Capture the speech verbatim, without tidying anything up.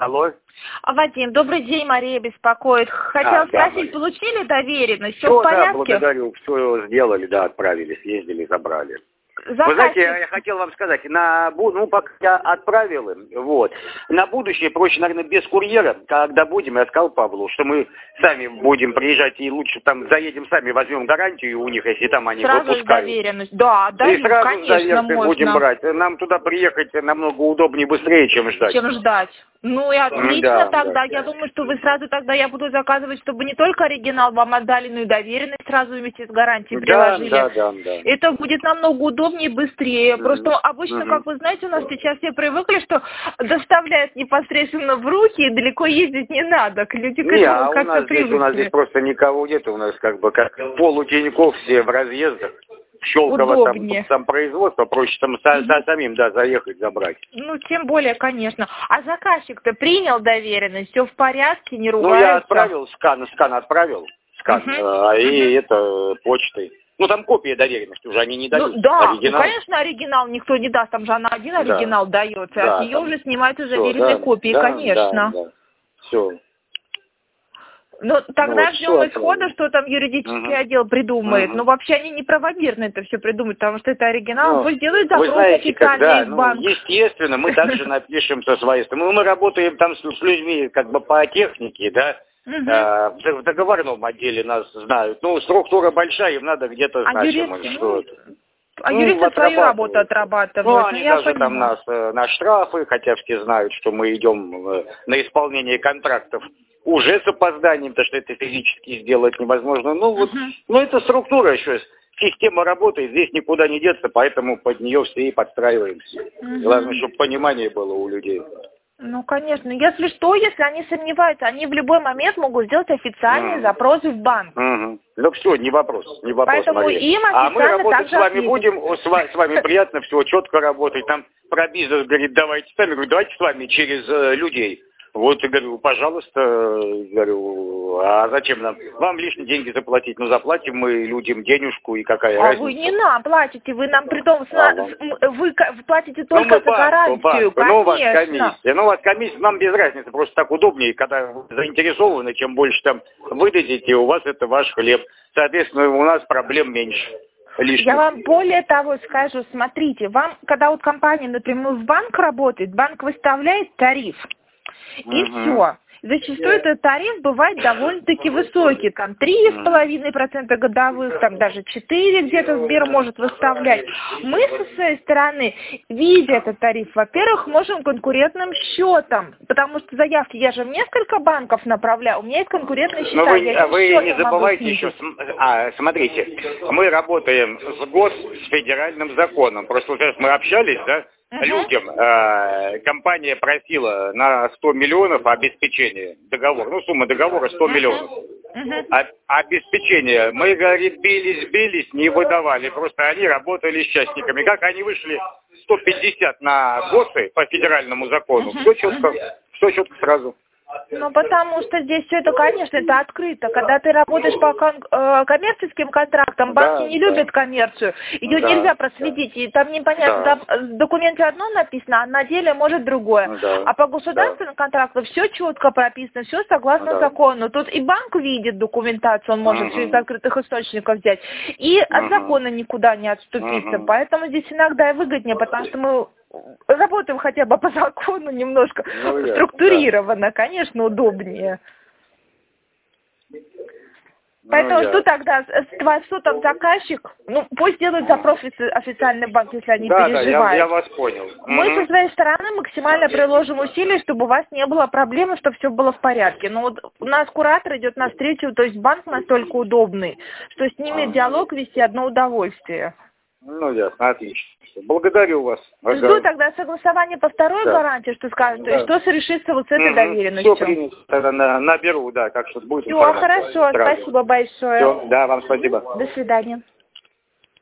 Алло. Вадим, добрый день, Мария беспокоит. Хотела А, спросить, да, получили доверенность? Все, все, в порядке? да, благодарю. Все сделали, да, отправили, съездили, забрали. Заказчик... Вы знаете, я хотел вам сказать, на, бу- ну, пока я отправил им, вот, на будущее проще, наверное, без курьера, когда будем, я сказал Павлу, что мы сами будем приезжать и лучше там заедем сами, возьмем гарантию у них, если там они Сразу выпускают. доверенность, да, да, И сразу конечно, заверки можно. будем брать. Нам туда приехать намного удобнее, быстрее, чем ждать. Чем ждать. Ну и отлично Да, тогда. да. Я думаю, что вы сразу тогда я буду заказывать, чтобы не только оригинал вам отдали, но и доверенность сразу вместе с гарантией Да, приложили. да, да, да. Это будет намного удобнее и быстрее. Мгм. Просто обычно, Мгм. как вы знаете, у нас сейчас все привыкли, что доставляют непосредственно в руки, и далеко ездить не надо. Люди к Не, этому а у как-то нас здесь, у нас здесь привыкли. просто никого нет, у нас как бы как полутеньков все в разъездах. Щелково там, Удобнее. там производство, проще там са- са- самим, да, заехать, забрать. Ну, тем более, конечно. А заказчик-то принял доверенность, все в порядке, не Ну, ругается? я отправил, скан, скан отправил, скан, Мгм. э, и Мгм. это э, почтой. Ну, там копия доверенности уже, они не Ну дают. да, ну Оригинал. конечно оригинал никто не даст, там же она один Да. оригинал дается, Да, от нее там уже снимаются всё, заверенные да, копии, да, конечно. Да, да. Все. Ну Ну тогда вот, ждем все исхода, отправил. что там юридический Мгм. отдел придумает. Мгм. Ну вообще они неправомерно это все придумают, потому что это оригинал, Ну, пусть делают вы запрос знаете, официальный когда, из ну, банка. естественно, мы также напишем со своей стороны. Ну, мы работаем там с, с людьми как бы по технике, да, Мгм. э, в в договорном отделе нас знают. Ну, структура большая, им надо где-то А знать, что мы, юристы, что ну, это. а Ну, юристы свою работу отрабатывают. Ну, отрабатывают, ну они я даже там понимаю. нас э, на штрафы, хотя все знают, что мы идем э, на исполнение контрактов уже с опозданием, потому что это физически сделать невозможно. Ну, вот, Мгм. ну, это структура еще, система работает, здесь никуда не деться, поэтому под нее все и подстраиваемся. Мгм. Главное, чтобы понимание было у людей. Ну, конечно. Если что, если они сомневаются, они в любой момент могут сделать официальные Мгм. запросы в банк. Мгм. Ну все, не вопрос, не вопрос, Поэтому Мария. им А мы официально работать с также вами ответят. будем, о, с ва- с вами приятно, все четко работать. Там про бизнес говорит, давайте сами, говорю, давайте с вами через э, людей. Вот, и говорю, пожалуйста, э, говорю, а зачем нам? Вам лишние деньги заплатить, ну заплатим мы людям денежку, и какая А разница? вы не нам платите, вы нам притом с А на- вам? с- м- вы ка- платите Ну только мы за банку, гарантию, банку, ну у вас конечно. комиссия, ну у вас комиссия, нам без разницы, просто так удобнее, когда вы заинтересованы, чем больше там выдадите, у вас это ваш хлеб, соответственно, у нас проблем меньше. Лишних. Я вам более того скажу, смотрите, вам, когда вот компания напрямую в банк работает, банк выставляет тариф, и Мгм. все. Зачастую этот тариф бывает довольно-таки высокий, там три с половиной процента годовых, там даже четыре где-то Сбер может выставлять. Мы со своей стороны, видя этот тариф, во-первых, можем конкурентным счетом, потому что заявки я же в несколько банков направляю, у меня есть конкурентные счета, Но вы, я вы счет не могу забывайте снизить. еще, см- а, смотрите, мы работаем с ГОС, с федеральным законом. Просто вот сейчас мы общались, да, Мгм. людям, э, компания просила на сто миллионов обеспечения договора, ну, сумма договора сто миллионов. Мгм. А- обеспечение, мы, говорит, бились, бились, не выдавали, просто они работали с частниками. Как они вышли сто пятьдесят на ГОСы по федеральному закону, все четко, все четко сразу. Ну, потому что здесь все это, конечно, это открыто. Когда ты работаешь по кон- э, коммерческим контрактам, банки Да, не да. любят коммерцию. Ее Да, нельзя да. проследить. И там непонятно, Да. там в документе одно написано, а на деле может другое. Да, А по государственным контрактам все четко прописано, все согласно Да. закону. Тут и банк видит документацию, он может Мгм. все из открытых источников взять. И от Мгм. закона никуда не отступиться. Мгм. Поэтому здесь иногда и выгоднее, потому что мы работаем хотя бы по закону немножко Ну, ясно, структурированно, конечно, удобнее. Поэтому Ну, что ясно. тогда, с- твой- что там заказчик, ну пусть делают запрос в офи- официальный банк, если они Да, да, я, я переживают. вас понял. Мы Мгм. со своей стороны максимально приложим усилия, чтобы у вас не было проблемы, чтобы все было в порядке. Но вот у нас куратор идет навстречу, то есть банк настолько удобный, что с ними диалог вести одно удовольствие. Ну, ясно, отлично. Благодарю вас. Жду Ага. тогда согласования по второй Да. гарантии, что скажут, и что решится вот с этой Все доверенностью. принято. Тогда на- наберу, да, как что будет Все, информация. хорошо, Сразу. спасибо большое. Все, да, вам спасибо. До свидания.